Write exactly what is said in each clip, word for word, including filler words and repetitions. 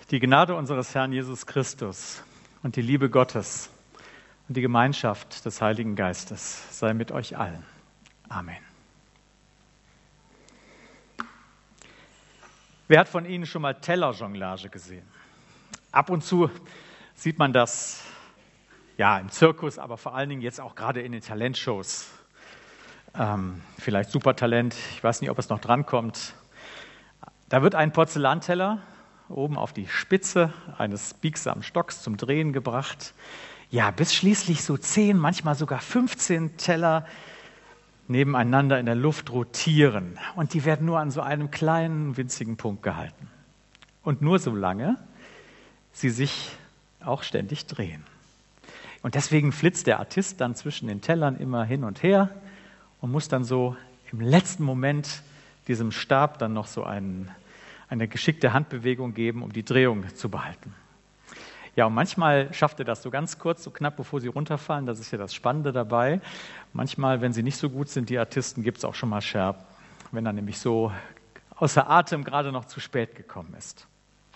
Die Gnade unseres Herrn Jesus Christus und die Liebe Gottes und die Gemeinschaft des Heiligen Geistes sei mit euch allen. Amen. Wer hat von Ihnen schon mal Tellerjonglage gesehen? Ab und zu sieht man das ja im Zirkus, aber vor allen Dingen jetzt auch gerade in den Talentshows. Ähm, vielleicht Supertalent, ich weiß nicht, ob es noch drankommt. Da wird ein Porzellanteller oben auf die Spitze eines biegsamen Stocks zum Drehen gebracht. Ja, bis schließlich so zehn, manchmal sogar fünfzehn Teller nebeneinander in der Luft rotieren. Und die werden nur an so einem kleinen, winzigen Punkt gehalten. Und nur so lange sie sich auch ständig drehen. Und deswegen flitzt der Artist dann zwischen den Tellern immer hin und her und muss dann so im letzten Moment diesem Stab dann noch so einen eine geschickte Handbewegung geben, um die Drehung zu behalten. Ja, und manchmal schafft er das so ganz kurz, so knapp bevor sie runterfallen. Das ist ja das Spannende dabei. Manchmal, wenn sie nicht so gut sind, die Artisten, gibt es auch schon mal Scherben, wenn er nämlich so außer Atem gerade noch zu spät gekommen ist.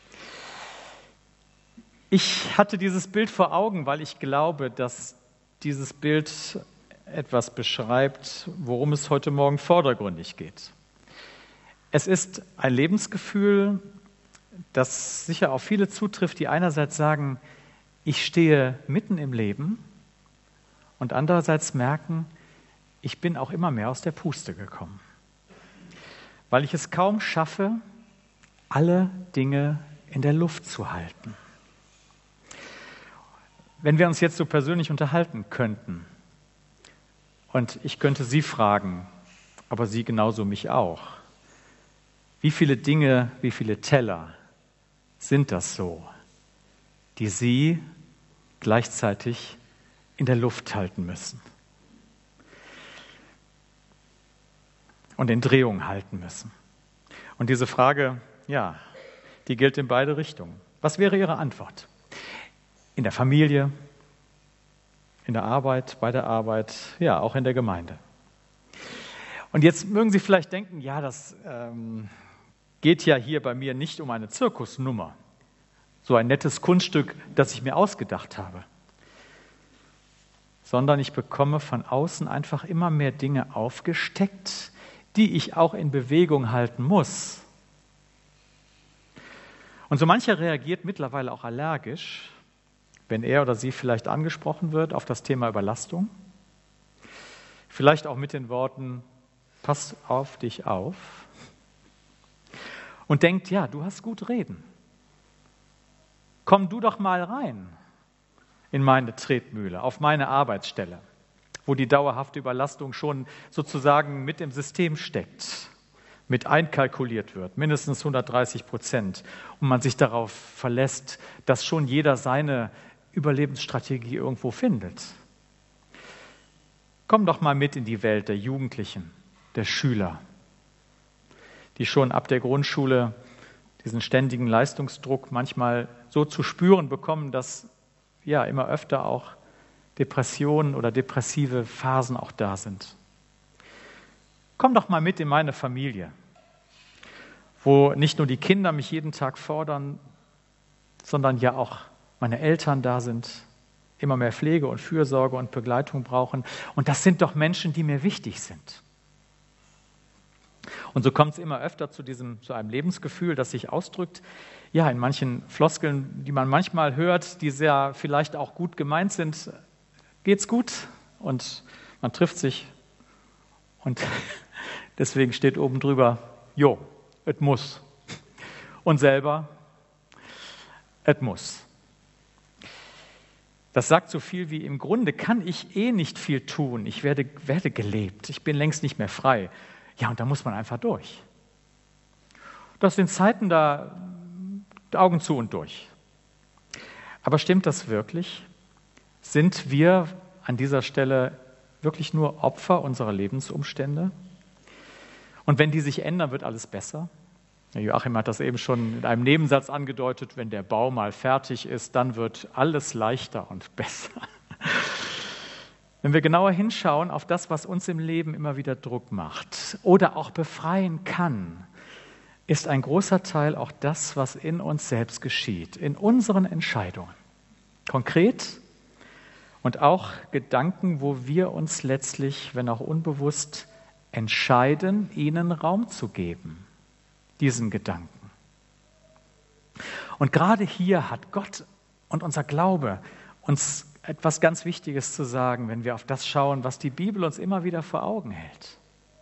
Ich hatte dieses Bild vor Augen, weil ich glaube, dass dieses Bild etwas beschreibt, worum es heute Morgen vordergründig geht. Es ist ein Lebensgefühl, das sicher auf viele zutrifft, die einerseits sagen, ich stehe mitten im Leben und andererseits merken, ich bin auch immer mehr aus der Puste gekommen, weil ich es kaum schaffe, alle Dinge in der Luft zu halten. Wenn wir uns jetzt so persönlich unterhalten könnten und ich könnte Sie fragen, aber Sie genauso mich auch, wie viele Dinge, wie viele Teller sind das so, die Sie gleichzeitig in der Luft halten müssen und in Drehung halten müssen? Und diese Frage, ja, die gilt in beide Richtungen. Was wäre Ihre Antwort? In der Familie, in der Arbeit, bei der Arbeit, ja, auch in der Gemeinde. Und jetzt mögen Sie vielleicht denken, ja, das ähm, geht ja hier bei mir nicht um eine Zirkusnummer, so ein nettes Kunststück, das ich mir ausgedacht habe, sondern ich bekomme von außen einfach immer mehr Dinge aufgesteckt, die ich auch in Bewegung halten muss. Und so mancher reagiert mittlerweile auch allergisch, wenn er oder sie vielleicht angesprochen wird auf das Thema Überlastung, vielleicht auch mit den Worten, pass auf dich auf, und denkt, ja, du hast gut reden. Komm du doch mal rein in meine Tretmühle, auf meine Arbeitsstelle, wo die dauerhafte Überlastung schon sozusagen mit im System steckt, mit einkalkuliert wird, mindestens hundertdreißig Prozent, und man sich darauf verlässt, dass schon jeder seine Überlebensstrategie irgendwo findet. Komm doch mal mit in die Welt der Jugendlichen, der Schüler, die schon ab der Grundschule diesen ständigen Leistungsdruck manchmal so zu spüren bekommen, dass ja immer öfter auch Depressionen oder depressive Phasen auch da sind. Komm doch mal mit in meine Familie, wo nicht nur die Kinder mich jeden Tag fordern, sondern ja auch meine Eltern da sind, immer mehr Pflege und Fürsorge und Begleitung brauchen. Und das sind doch Menschen, die mir wichtig sind. Und so kommt es immer öfter zu diesem, zu einem Lebensgefühl, das sich ausdrückt, ja, in manchen Floskeln, die man manchmal hört, die sehr vielleicht auch gut gemeint sind. Geht's gut? Und man trifft sich und deswegen steht oben drüber, jo, es muss. Und selber, es muss. Das sagt so viel wie, im Grunde kann ich eh nicht viel tun. Ich werde, werde gelebt. Ich bin längst nicht mehr frei. Ja, und da muss man einfach durch. Das sind Zeiten, da Augen zu und durch. Aber stimmt das wirklich? Sind wir an dieser Stelle wirklich nur Opfer unserer Lebensumstände? Und wenn die sich ändern, wird alles besser? Joachim hat das eben schon in einem Nebensatz angedeutet, wenn der Bau mal fertig ist, dann wird alles leichter und besser. Wenn wir genauer hinschauen auf das, was uns im Leben immer wieder Druck macht oder auch befreien kann, ist ein großer Teil auch das, was in uns selbst geschieht, in unseren Entscheidungen. Konkret und auch Gedanken, wo wir uns letztlich, wenn auch unbewusst, entscheiden, ihnen Raum zu geben, diesen Gedanken. Und gerade hier hat Gott und unser Glaube uns etwas ganz Wichtiges zu sagen, wenn wir auf das schauen, was die Bibel uns immer wieder vor Augen hält.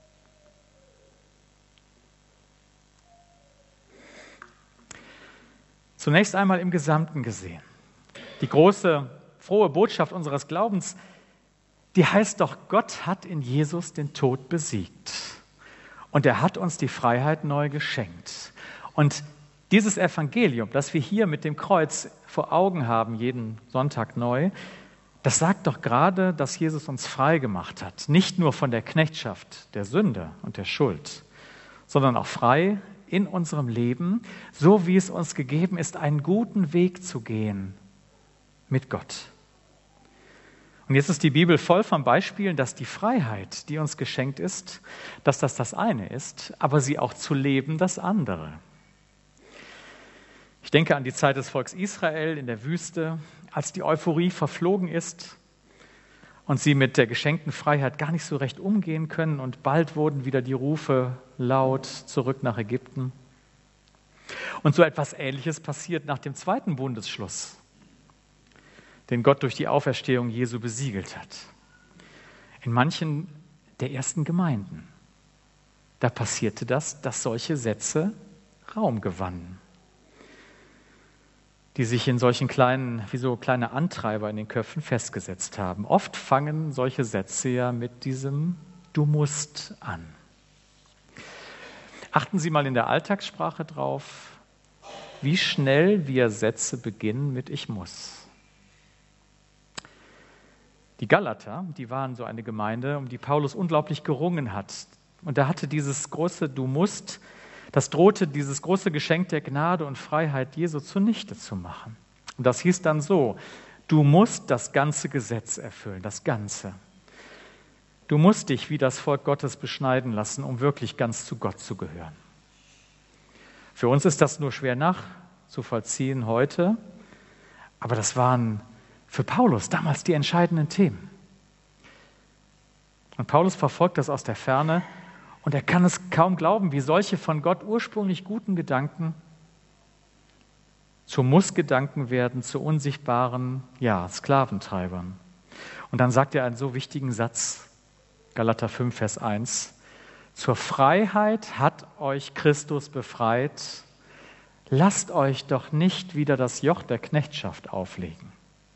Zunächst einmal im Gesamten gesehen. Die große, frohe Botschaft unseres Glaubens, die heißt doch, Gott hat in Jesus den Tod besiegt. Und er hat uns die Freiheit neu geschenkt. Und dieses Evangelium, das wir hier mit dem Kreuz vor Augen haben, jeden Sonntag neu, das sagt doch gerade, dass Jesus uns frei gemacht hat. Nicht nur von der Knechtschaft der Sünde und der Schuld, sondern auch frei in unserem Leben, so wie es uns gegeben ist, einen guten Weg zu gehen mit Gott. Und jetzt ist die Bibel voll von Beispielen, dass die Freiheit, die uns geschenkt ist, dass das das eine ist, aber sie auch zu leben das andere. Ich denke an die Zeit des Volkes Israel in der Wüste, als die Euphorie verflogen ist und sie mit der geschenkten Freiheit gar nicht so recht umgehen können und bald wurden wieder die Rufe laut zurück nach Ägypten. Und so etwas Ähnliches passiert nach dem zweiten Bundesschluss, den Gott durch die Auferstehung Jesu besiegelt hat. In manchen der ersten Gemeinden, da passierte das, dass solche Sätze Raum gewannen, die sich in solchen kleinen, wie so kleine Antreiber in den Köpfen festgesetzt haben. Oft fangen solche Sätze ja mit diesem „Du musst" an. Achten Sie mal in der Alltagssprache drauf, wie schnell wir Sätze beginnen mit „Ich muss". Die Galater, die waren so eine Gemeinde, um die Paulus unglaublich gerungen hat. Und da hatte dieses große „Du musst", das drohte, dieses große Geschenk der Gnade und Freiheit Jesu zunichte zu machen. Und das hieß dann so: Du musst das ganze Gesetz erfüllen, das Ganze. Du musst dich wie das Volk Gottes beschneiden lassen, um wirklich ganz zu Gott zu gehören. Für uns ist das nur schwer nachzuvollziehen heute, aber das waren für Paulus damals die entscheidenden Themen. Und Paulus verfolgt das aus der Ferne und er kann es kaum glauben, wie solche von Gott ursprünglich guten Gedanken zu Muss-Gedanken werden, zu unsichtbaren, ja, Sklaventreibern. Und dann sagt er einen so wichtigen Satz, Galater fünf, Vers eins: Zur Freiheit hat euch Christus befreit, lasst euch doch nicht wieder das Joch der Knechtschaft auflegen.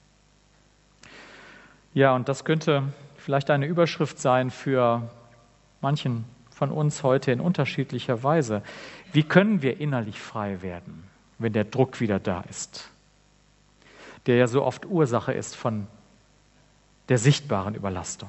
Ja, und das könnte vielleicht eine Überschrift sein für manchen von uns heute in unterschiedlicher Weise. Wie können wir innerlich frei werden, wenn der Druck wieder da ist, der ja so oft Ursache ist von der sichtbaren Überlastung?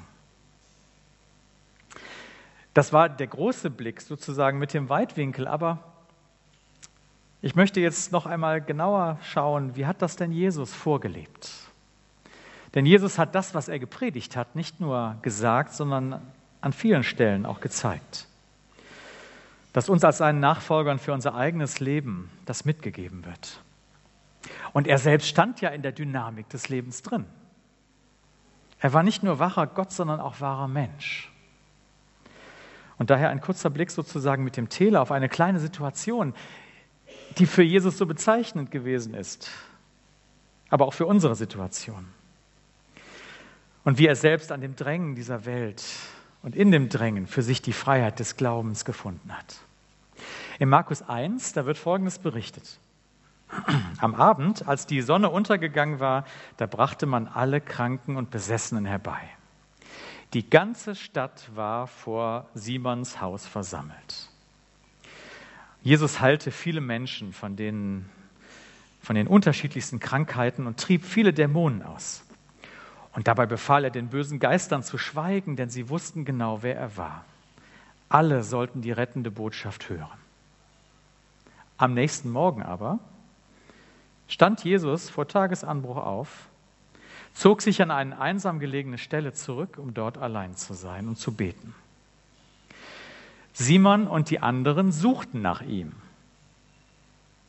Das war der große Blick sozusagen mit dem Weitwinkel, aber ich möchte jetzt noch einmal genauer schauen, wie hat das denn Jesus vorgelebt? Denn Jesus hat das, was er gepredigt hat, nicht nur gesagt, sondern an vielen Stellen auch gezeigt, dass uns als seinen Nachfolgern für unser eigenes Leben das mitgegeben wird. Und er selbst stand ja in der Dynamik des Lebens drin. Er war nicht nur wahrer Gott, sondern auch wahrer Mensch. Und daher ein kurzer Blick sozusagen mit dem Täler auf eine kleine Situation, die für Jesus so bezeichnend gewesen ist, aber auch für unsere Situation. Und wie er selbst an dem Drängen dieser Welt und in dem Drängen für sich die Freiheit des Glaubens gefunden hat. In Markus eins, da wird Folgendes berichtet. Am Abend, als die Sonne untergegangen war, da brachte man alle Kranken und Besessenen herbei. Die ganze Stadt war vor Simons Haus versammelt. Jesus heilte viele Menschen von den, von den unterschiedlichsten Krankheiten und trieb viele Dämonen aus. Und dabei befahl er den bösen Geistern zu schweigen, denn sie wussten genau, wer er war. Alle sollten die rettende Botschaft hören. Am nächsten Morgen aber stand Jesus vor Tagesanbruch auf, zog sich an eine einsam gelegene Stelle zurück, um dort allein zu sein und zu beten. Simon und die anderen suchten nach ihm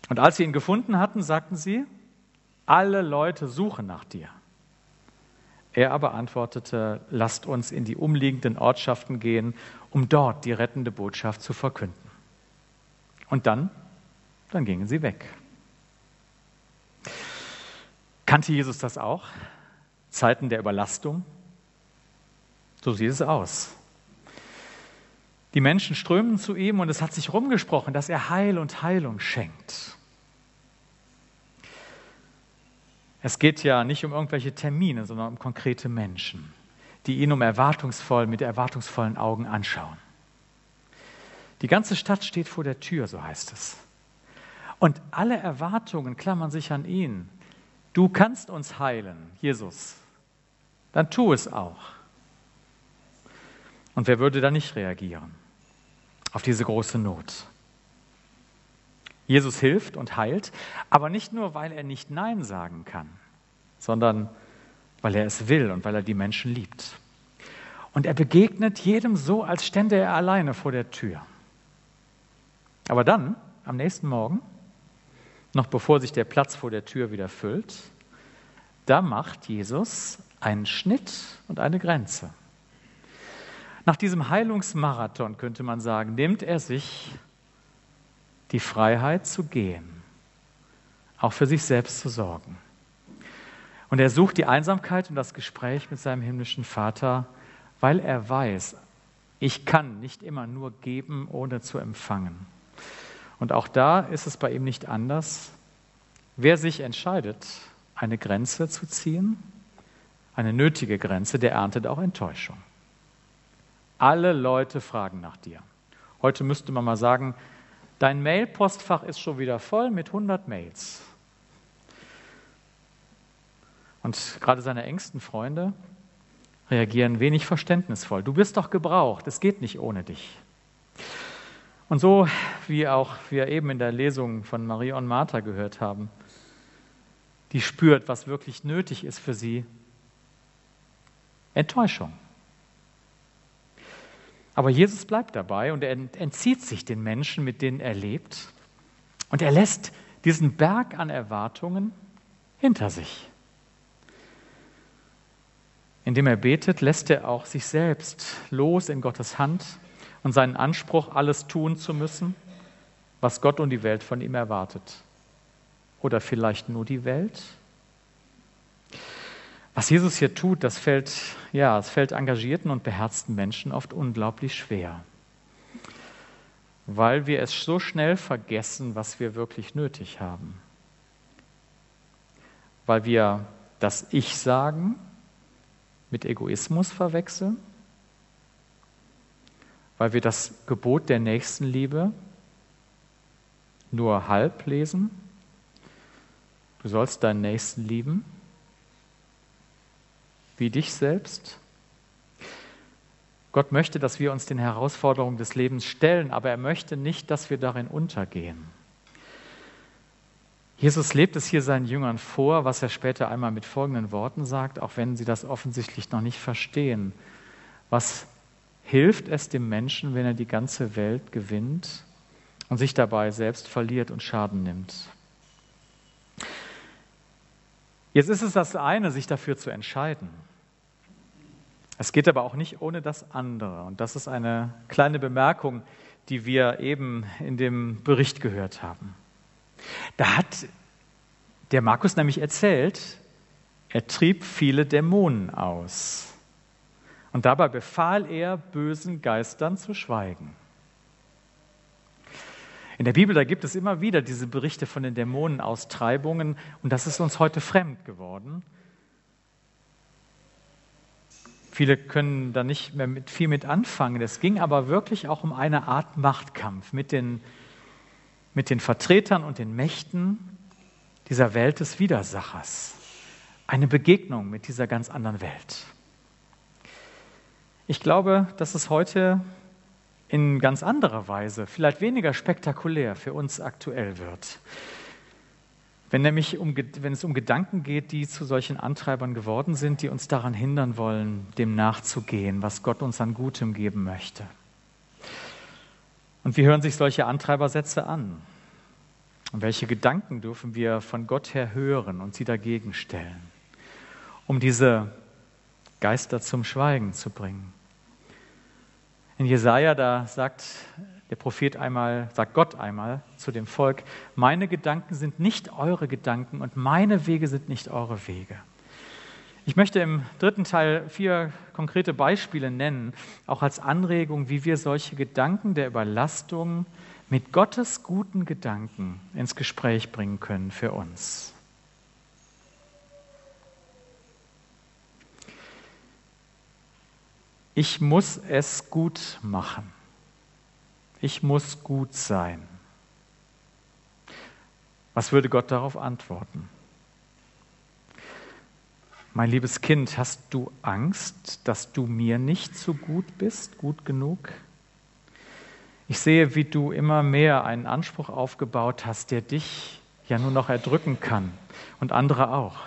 Und als sie ihn gefunden hatten, sagten sie, alle Leute suchen nach dir. Er aber antwortete, lasst uns in die umliegenden Ortschaften gehen, um dort die rettende Botschaft zu verkünden. Und dann, dann gingen sie weg. Kannte Jesus das auch? Zeiten der Überlastung? So sieht es aus. Die Menschen strömen zu ihm und es hat sich rumgesprochen, dass er Heil und Heilung schenkt. Es geht ja nicht um irgendwelche Termine, sondern um konkrete Menschen, die ihn um erwartungsvoll, mit erwartungsvollen Augen anschauen. Die ganze Stadt steht vor der Tür, so heißt es. Und alle Erwartungen klammern sich an ihn. Du kannst uns heilen, Jesus. Dann tu es auch. Und wer würde da nicht reagieren auf diese große Not? Jesus hilft und heilt, aber nicht nur, weil er nicht Nein sagen kann, sondern weil er es will und weil er die Menschen liebt. Und er begegnet jedem so, als stände er alleine vor der Tür. Aber dann, am nächsten Morgen, noch bevor sich der Platz vor der Tür wieder füllt, da macht Jesus einen Schnitt und eine Grenze. Nach diesem Heilungsmarathon, könnte man sagen, nimmt er sich die Freiheit zu gehen, auch für sich selbst zu sorgen. Und er sucht die Einsamkeit und das Gespräch mit seinem himmlischen Vater, weil er weiß, ich kann nicht immer nur geben, ohne zu empfangen. Und auch da ist es bei ihm nicht anders. Wer sich entscheidet, eine Grenze zu ziehen, eine nötige Grenze, der erntet auch Enttäuschung. Alle Leute fragen nach dir. Heute müsste man mal sagen, dein Mailpostfach ist schon wieder voll mit hundert Mails. Und gerade seine engsten Freunde reagieren wenig verständnisvoll. Du bist doch gebraucht, es geht nicht ohne dich. Und so, wie auch wir eben in der Lesung von Maria und Martha gehört haben, die spürt, was wirklich nötig ist für sie, Enttäuschung. Aber Jesus bleibt dabei und er entzieht sich den Menschen, mit denen er lebt. Und er lässt diesen Berg an Erwartungen hinter sich. Indem er betet, lässt er auch sich selbst los in Gottes Hand und seinen Anspruch, alles tun zu müssen, was Gott und die Welt von ihm erwartet. Oder vielleicht nur die Welt? Was Jesus hier tut, das fällt, ja, es fällt engagierten und beherzten Menschen oft unglaublich schwer, weil wir es so schnell vergessen, was wir wirklich nötig haben. Weil wir das Ich-Sagen mit Egoismus verwechseln, weil wir das Gebot der Nächstenliebe nur halb lesen. Du sollst deinen Nächsten lieben wie dich selbst. Gott möchte, dass wir uns den Herausforderungen des Lebens stellen, aber er möchte nicht, dass wir darin untergehen. Jesus lebt es hier seinen Jüngern vor, was er später einmal mit folgenden Worten sagt, auch wenn sie das offensichtlich noch nicht verstehen. Was hilft es dem Menschen, wenn er die ganze Welt gewinnt und sich dabei selbst verliert und Schaden nimmt? Jetzt ist es das eine, sich dafür zu entscheiden. Es geht aber auch nicht ohne das andere. Und das ist eine kleine Bemerkung, die wir eben in dem Bericht gehört haben. Da hat der Markus nämlich erzählt, er trieb viele Dämonen aus. Und dabei befahl er bösen Geistern zu schweigen. In der Bibel, da gibt es immer wieder diese Berichte von den Dämonenaustreibungen und das ist uns heute fremd geworden. Viele können da nicht mehr mit, viel mit anfangen. Es ging aber wirklich auch um eine Art Machtkampf mit den, mit den Vertretern und den Mächten dieser Welt des Widersachers. Eine Begegnung mit dieser ganz anderen Welt. Ich glaube, dass es heute in ganz anderer Weise, vielleicht weniger spektakulär für uns aktuell wird. Wenn nämlich um, wenn es um Gedanken geht, die zu solchen Antreibern geworden sind, die uns daran hindern wollen, dem nachzugehen, was Gott uns an Gutem geben möchte. Und wie hören sich solche Antreibersätze an? Und welche Gedanken dürfen wir von Gott her hören und sie dagegen stellen, um diese Geister zum Schweigen zu bringen? In Jesaja, da sagt der Prophet einmal, sagt Gott einmal zu dem Volk: Meine Gedanken sind nicht eure Gedanken und meine Wege sind nicht eure Wege. Ich möchte im dritten Teil vier konkrete Beispiele nennen, auch als Anregung, wie wir solche Gedanken der Überlastung mit Gottes guten Gedanken ins Gespräch bringen können für uns. Ich muss es gut machen. Ich muss gut sein. Was würde Gott darauf antworten? Mein liebes Kind, hast du Angst, dass du mir nicht so gut bist, gut genug? Ich sehe, wie du immer mehr einen Anspruch aufgebaut hast, der dich ja nur noch erdrücken kann und andere auch.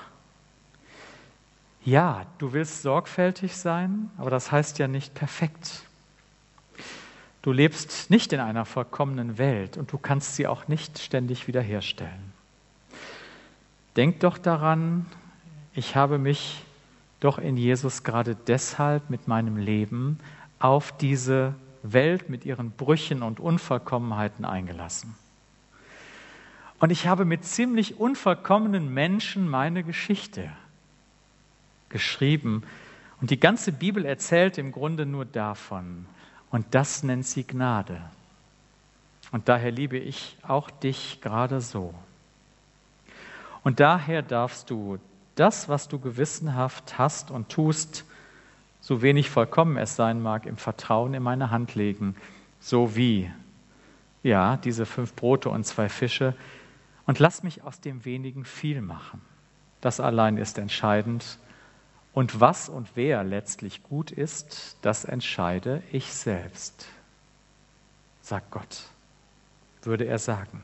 Ja, du willst sorgfältig sein, aber das heißt ja nicht perfekt. Du lebst nicht in einer vollkommenen Welt und du kannst sie auch nicht ständig wiederherstellen. Denk doch daran, ich habe mich doch in Jesus gerade deshalb mit meinem Leben auf diese Welt mit ihren Brüchen und Unvollkommenheiten eingelassen. Und ich habe mit ziemlich unvollkommenen Menschen meine Geschichte geschrieben. Und die ganze Bibel erzählt im Grunde nur davon. Und das nennt sie Gnade. Und daher liebe ich auch dich gerade so. Und daher darfst du das, was du gewissenhaft hast und tust, so wenig vollkommen es sein mag, im Vertrauen in meine Hand legen, so wie, ja, diese fünf Brote und zwei Fische, und lass mich aus dem Wenigen viel machen. Das allein ist entscheidend. Und was und wer letztlich gut ist, das entscheide ich selbst, sagt Gott, würde er sagen.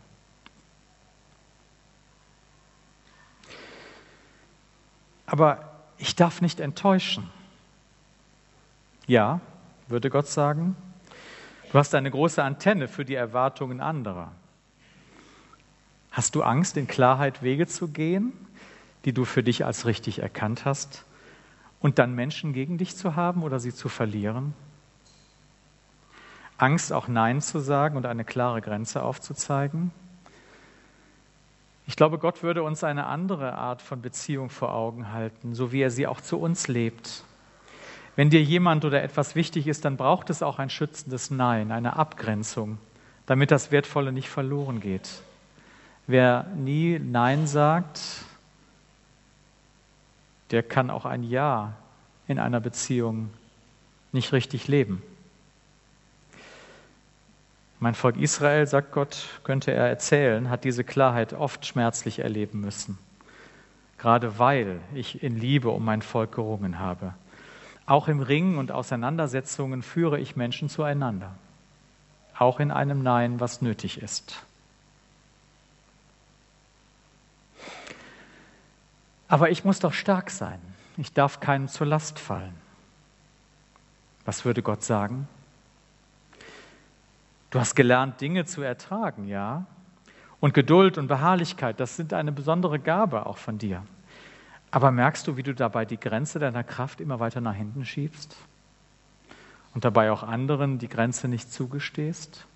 Aber ich darf nicht enttäuschen. Ja, würde Gott sagen, du hast eine große Antenne für die Erwartungen anderer. Hast du Angst, in Klarheit Wege zu gehen, die du für dich als richtig erkannt hast, und dann Menschen gegen dich zu haben oder sie zu verlieren? Angst, auch Nein zu sagen und eine klare Grenze aufzuzeigen? Ich glaube, Gott würde uns eine andere Art von Beziehung vor Augen halten, so wie er sie auch zu uns lebt. Wenn dir jemand oder etwas wichtig ist, dann braucht es auch ein schützendes Nein, eine Abgrenzung, damit das Wertvolle nicht verloren geht. Wer nie Nein sagt, der kann auch ein Ja in einer Beziehung nicht richtig leben. Mein Volk Israel, sagt Gott, könnte er erzählen, hat diese Klarheit oft schmerzlich erleben müssen. Gerade weil ich in Liebe um mein Volk gerungen habe. Auch im Ringen und Auseinandersetzungen führe ich Menschen zueinander. Auch in einem Nein, was nötig ist. Aber ich muss doch stark sein. Ich darf keinem zur Last fallen. Was würde Gott sagen? Du hast gelernt, Dinge zu ertragen, ja? Und Geduld und Beharrlichkeit, das sind eine besondere Gabe auch von dir. Aber merkst du, wie du dabei die Grenze deiner Kraft immer weiter nach hinten schiebst? Und dabei auch anderen die Grenze nicht zugestehst?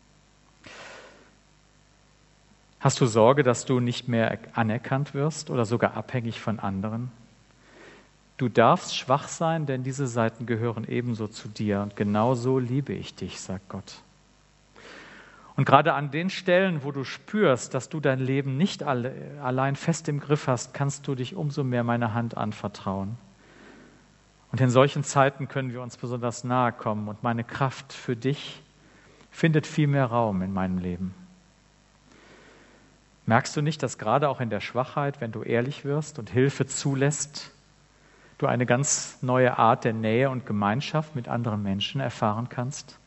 Hast du Sorge, dass du nicht mehr anerkannt wirst oder sogar abhängig von anderen? Du darfst schwach sein, denn diese Seiten gehören ebenso zu dir. Und genau so liebe ich dich, sagt Gott. Und gerade an den Stellen, wo du spürst, dass du dein Leben nicht alle, allein fest im Griff hast, kannst du dich umso mehr meiner Hand anvertrauen. Und in solchen Zeiten können wir uns besonders nahe kommen und meine Kraft für dich findet viel mehr Raum in meinem Leben. Merkst du nicht, dass gerade auch in der Schwachheit, wenn du ehrlich wirst und Hilfe zulässt, du eine ganz neue Art der Nähe und Gemeinschaft mit anderen Menschen erfahren kannst?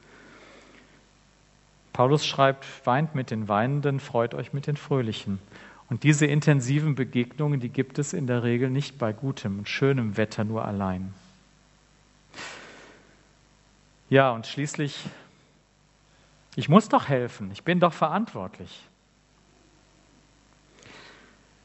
Paulus schreibt, weint mit den Weinenden, freut euch mit den Fröhlichen. Und diese intensiven Begegnungen, die gibt es in der Regel nicht bei gutem und schönem Wetter nur allein. Ja, und schließlich, ich muss doch helfen, ich bin doch verantwortlich.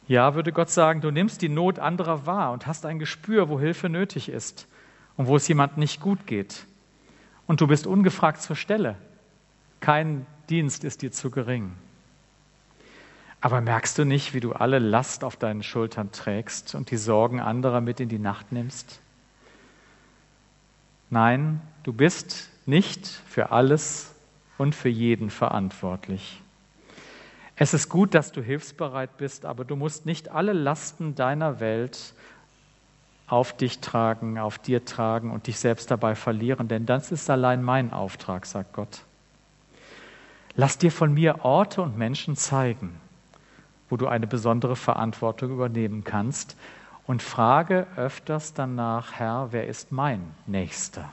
Ja, würde Gott sagen, du nimmst die Not anderer wahr und hast ein Gespür, wo Hilfe nötig ist und wo es jemand nicht gut geht. Und du bist ungefragt zur Stelle. Kein Dienst ist dir zu gering. Aber merkst du nicht, wie du alle Last auf deinen Schultern trägst und die Sorgen anderer mit in die Nacht nimmst? Nein, du bist nicht für alles und für jeden verantwortlich. Es ist gut, dass du hilfsbereit bist, aber du musst nicht alle Lasten deiner Welt auf dich tragen, auf dir tragen und dich selbst dabei verlieren, denn das ist allein mein Auftrag, sagt Gott. Lass dir von mir Orte und Menschen zeigen, wo du eine besondere Verantwortung übernehmen kannst und frage öfters danach, Herr, wer ist mein Nächster?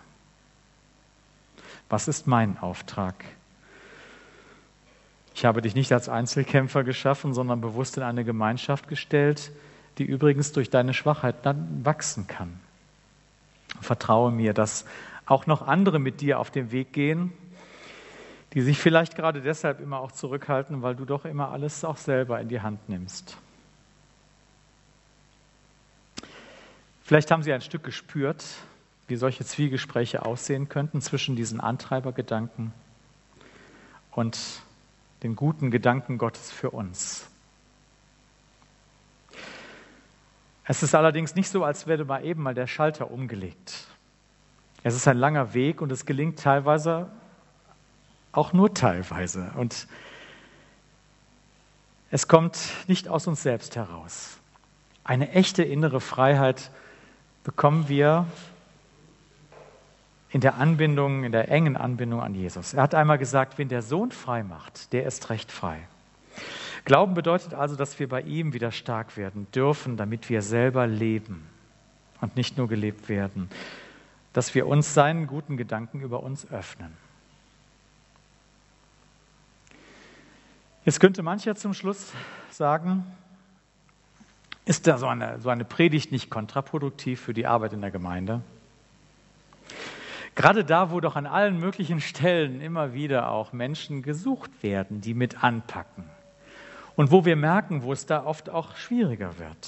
Was ist mein Auftrag? Ich habe dich nicht als Einzelkämpfer geschaffen, sondern bewusst in eine Gemeinschaft gestellt, die übrigens durch deine Schwachheit dann wachsen kann. Vertraue mir, dass auch noch andere mit dir auf den Weg gehen, die sich vielleicht gerade deshalb immer auch zurückhalten, weil du doch immer alles auch selber in die Hand nimmst. Vielleicht haben Sie ein Stück gespürt, wie solche Zwiegespräche aussehen könnten zwischen diesen Antreibergedanken und den guten Gedanken Gottes für uns. Es ist allerdings nicht so, als wäre mal eben mal der Schalter umgelegt. Es ist ein langer Weg und es gelingt teilweise, auch nur teilweise. Und es kommt nicht aus uns selbst heraus. Eine echte innere Freiheit bekommen wir in der Anbindung, in der engen Anbindung an Jesus. Er hat einmal gesagt, wen der Sohn frei macht, der ist recht frei. Glauben bedeutet also, dass wir bei ihm wieder stark werden dürfen, damit wir selber leben und nicht nur gelebt werden. Dass wir uns seinen guten Gedanken über uns öffnen. Jetzt könnte mancher zum Schluss sagen, ist da so eine, so eine Predigt nicht kontraproduktiv für die Arbeit in der Gemeinde? Gerade da, wo doch an allen möglichen Stellen immer wieder auch Menschen gesucht werden, die mit anpacken. Und wo wir merken, wo es da oft auch schwieriger wird.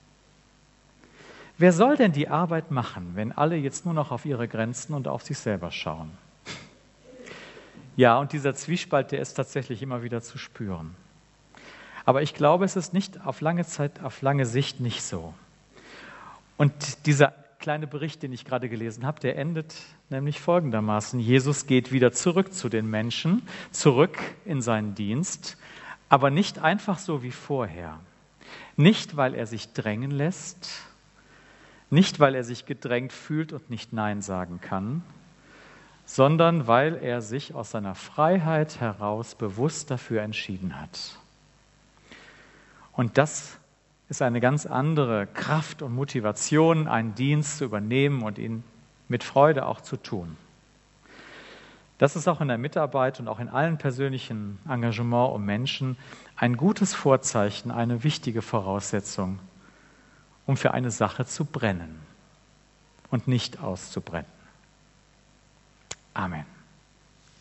Wer soll denn die Arbeit machen, wenn alle jetzt nur noch auf ihre Grenzen und auf sich selber schauen? Ja, und dieser Zwiespalt, der ist tatsächlich immer wieder zu spüren. Aber ich glaube, es ist nicht auf lange Zeit, auf lange Sicht nicht so. Und dieser kleine Bericht, den ich gerade gelesen habe, der endet nämlich folgendermaßen. Jesus geht wieder zurück zu den Menschen, zurück in seinen Dienst, aber nicht einfach so wie vorher. Nicht, weil er sich drängen lässt, nicht, weil er sich gedrängt fühlt und nicht Nein sagen kann, sondern weil er sich aus seiner Freiheit heraus bewusst dafür entschieden hat. Und das ist eine ganz andere Kraft und Motivation, einen Dienst zu übernehmen und ihn mit Freude auch zu tun. Das ist auch in der Mitarbeit und auch in allen persönlichen Engagement um Menschen ein gutes Vorzeichen, eine wichtige Voraussetzung, um für eine Sache zu brennen und nicht auszubrennen. Amen.